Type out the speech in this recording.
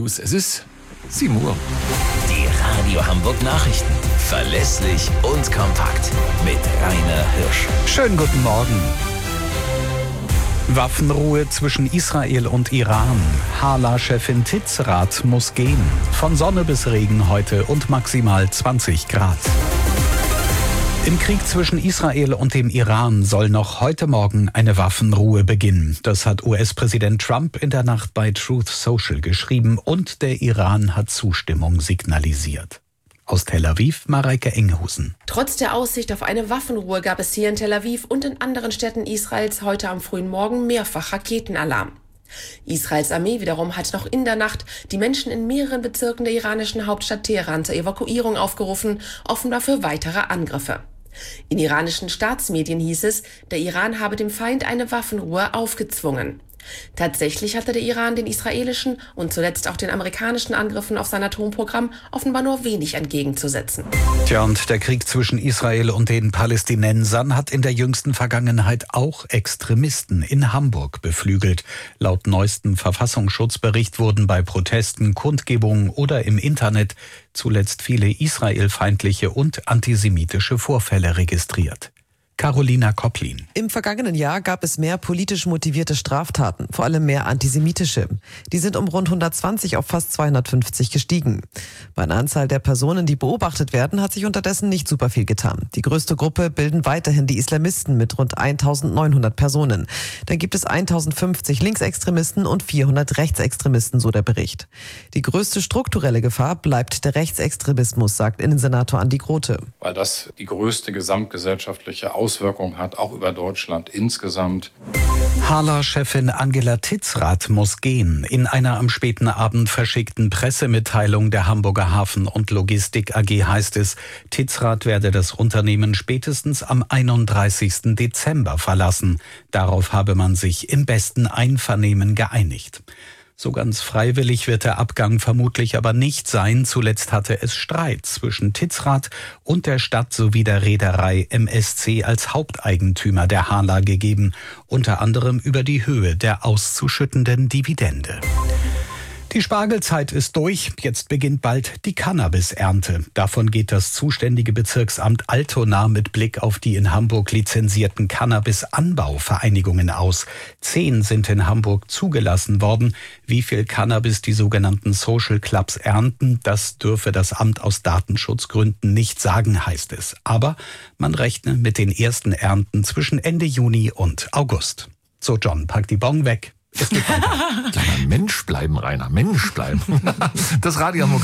News. Es ist 7 Uhr. Die Radio Hamburg Nachrichten. Verlässlich und kompakt. Mit Rainer Hirsch. Schönen guten Morgen. Waffenruhe zwischen Israel und Iran. Hala-Chefin Titzrath muss gehen. Von Sonne bis Regen heute und maximal 20 Grad. Im Krieg zwischen Israel und dem Iran soll noch heute Morgen eine Waffenruhe beginnen. Das hat US-Präsident Trump in der Nacht bei Truth Social geschrieben und der Iran hat Zustimmung signalisiert. Aus Tel Aviv, Mareike Enghusen. Trotz der Aussicht auf eine Waffenruhe gab es hier in Tel Aviv und in anderen Städten Israels heute am frühen Morgen mehrfach Raketenalarm. Israels Armee wiederum hat noch in der Nacht die Menschen in mehreren Bezirken der iranischen Hauptstadt Teheran zur Evakuierung aufgerufen, offenbar für weitere Angriffe. In iranischen Staatsmedien hieß es, der Iran habe dem Feind eine Waffenruhe aufgezwungen. Tatsächlich hatte der Iran den israelischen und zuletzt auch den amerikanischen Angriffen auf sein Atomprogramm offenbar nur wenig entgegenzusetzen. Tja, und der Krieg zwischen Israel und den Palästinensern hat in der jüngsten Vergangenheit auch Extremisten in Hamburg beflügelt. Laut neuestem Verfassungsschutzbericht wurden bei Protesten, Kundgebungen oder im Internet zuletzt viele israelfeindliche und antisemitische Vorfälle registriert. Carolina Kopplin. Im vergangenen Jahr gab es mehr politisch motivierte Straftaten, vor allem mehr antisemitische. Die sind um rund 120 auf fast 250 gestiegen. Bei einer Anzahl der Personen, die beobachtet werden, hat sich unterdessen nicht super viel getan. Die größte Gruppe bilden weiterhin die Islamisten mit rund 1900 Personen. Dann gibt es 1050 Linksextremisten und 400 Rechtsextremisten, so der Bericht. Die größte strukturelle Gefahr bleibt der Rechtsextremismus, sagt Innensenator Andi Grote. Weil das die größte gesamtgesellschaftliche Auswirkung hat, auch über Deutschland insgesamt. Hala-Chefin Angela Titzrath muss gehen. In einer am späten Abend verschickten Pressemitteilung der Hamburger Hafen- und Logistik AG heißt es, Titzrath werde das Unternehmen spätestens am 31. Dezember verlassen. Darauf habe man sich im besten Einvernehmen geeinigt. So ganz freiwillig wird der Abgang vermutlich aber nicht sein. Zuletzt hatte es Streit zwischen Titzrath und der Stadt sowie der Reederei MSC als Haupteigentümer der Hala gegeben, unter anderem über die Höhe der auszuschüttenden Dividende. Die Spargelzeit ist durch, jetzt beginnt bald die Cannabisernte. Davon geht das zuständige Bezirksamt Altona mit Blick auf die in Hamburg lizenzierten Cannabis-Anbauvereinigungen aus. 10 sind in Hamburg zugelassen worden. Wie viel Cannabis die sogenannten Social Clubs ernten, das dürfe das Amt aus Datenschutzgründen nicht sagen, heißt es. Aber man rechne mit den ersten Ernten zwischen Ende Juni und August. So, John, pack die Bon weg. Es geht weiter. Mensch bleiben, Rainer, Mensch bleiben. Das Radio Hamburg